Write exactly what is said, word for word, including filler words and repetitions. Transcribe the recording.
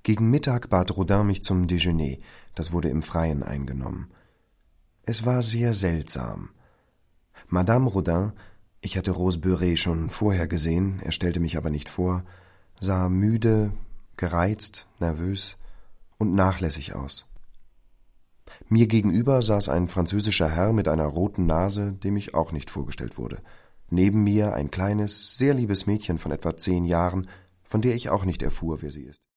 Gegen Mittag bat Rodin mich zum Déjeuner, das wurde im Freien eingenommen. Es war sehr seltsam. Madame Rodin, ich hatte Rose Beuret schon vorher gesehen, er stellte mich aber nicht vor, sah müde, gereizt, nervös und nachlässig aus. Mir gegenüber saß ein französischer Herr mit einer roten Nase, dem ich auch nicht vorgestellt wurde. Neben mir ein kleines, sehr liebes Mädchen von etwa zehn Jahren, von der ich auch nicht erfuhr, wer sie ist.